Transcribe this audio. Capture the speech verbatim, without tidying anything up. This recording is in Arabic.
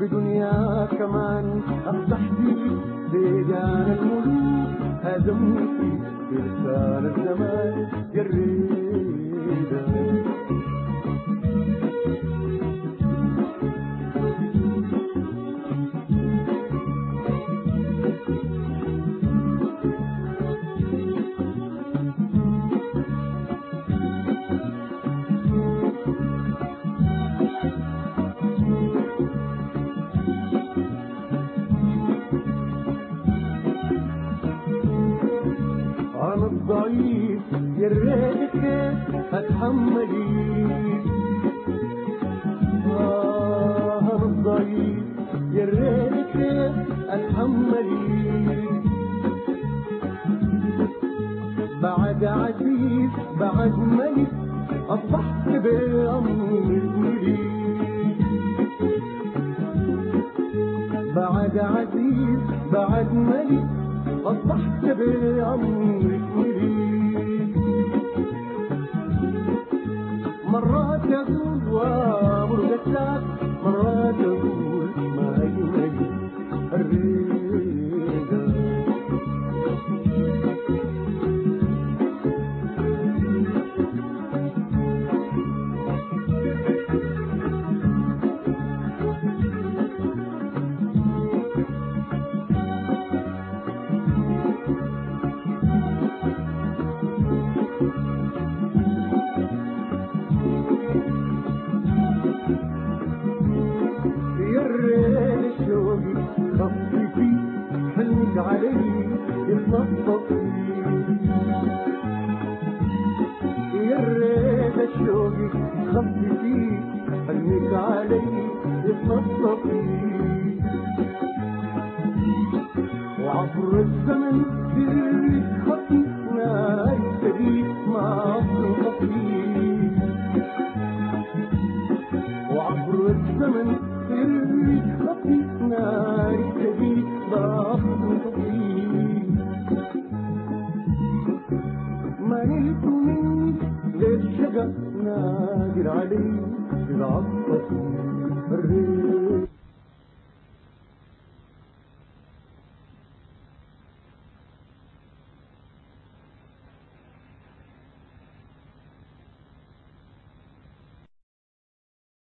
بدنيا كمان افتح فيك بيجان الملوك هزمتي بلسان الزمان جريدة. أنا الضعيف يا ريتك أتحملي، آه أنا الضعيف يا ريتك أتحملي. بعد عزيز بعد ملك أصبحت بأمري، بعد عزيز بعد ملك أصبحت بأمرك مريد. مرات أقول وأمر قتلك، مرات أقول ما يملك الريدة. خففي حلمك علي يتنططي، يا ريت الشوق خففي حلمك علي يتنططي. وعبر الزمن سرك خطي نار السريك ما تنطفي، وعبر الزمن سرك خطي نار السريك ما تنطفي. ما نلت مني للشقا نادر علي بالعطف